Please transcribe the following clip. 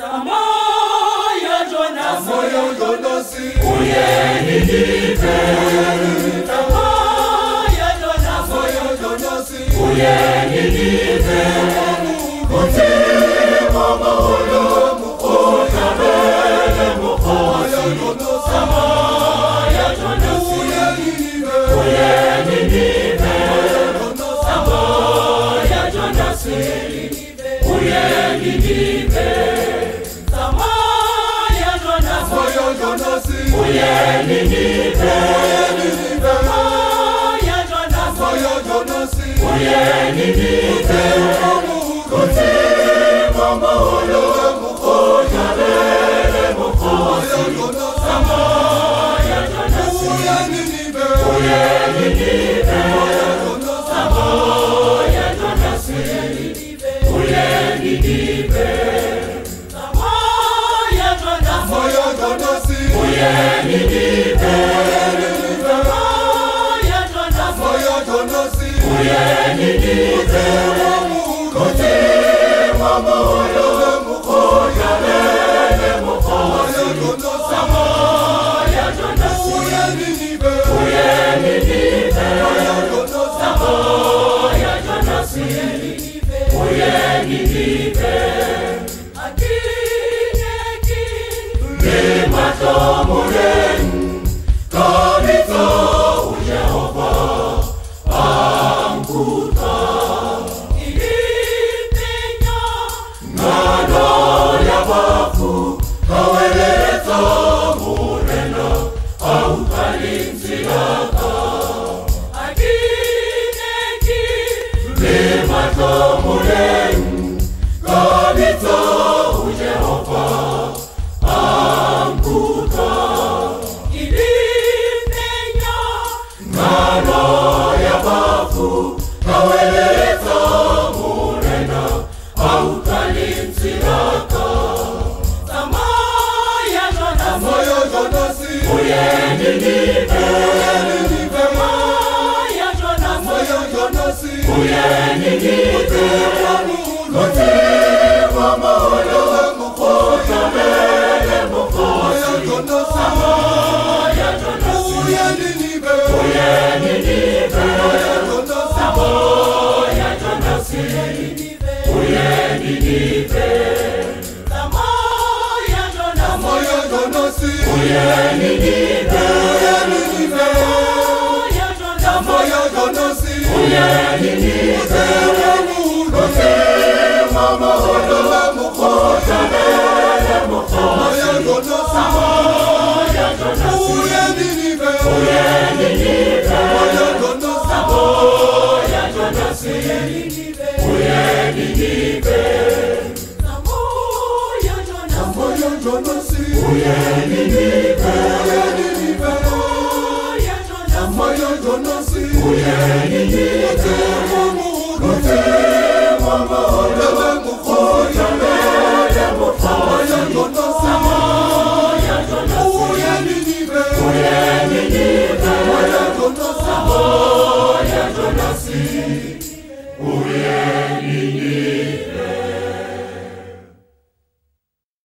Samaya Jonasi, Uyeninipe. Samaya Jonasi, Uyeninipe. Mutima moyo utabele mukosi. Samaya Jonasi, Uyeninipe. Samaya Jonasi, Uyeninipe. Samaya Jonasi, Uyeninipe. Samaya Jonasi, Uyeninipe. Mutima moyo utabele mukosi. Samaya Jonasi, Uyeninipe. Samaya Jonasi, Uyeninipe. Samaya Jonasi, Uyeninipe. Samaya Jonasi, Uyeninipe. Mutima moyo utabele mukosi. Samaya Jonasi, Uyeninipe. Samaya Jonasi, Uyeninipe. Akineki, Nimatomuren kabito Jehova amkuta Ilipenya, ngano ya bafu kaweleta murena au kalinzilaka Akineki, Nimatomuren kabito Jehova amkuta Ilipenya, ngano ya bafu kaweleta murena au kalinzilaka Samaya Jonasi, Uyeninipe. Samaya Jonasi, Uyeninipe. Mutima moyo utabele mukosi. Samaya Jonasi, Uyeninipe. Samaya Jonasi, Uyeninipe. Samaya Jonasi, Uyeninipe. Samaya Jonasi, Uyeninipe. Mutima moyo utabele mukosi. Samaya Jonasi, Uyeninipe. Samaya Jonasi, Uyeninipe. Samaya Jonasi, Uyeninipe. Uyeninipe. Mutima moyo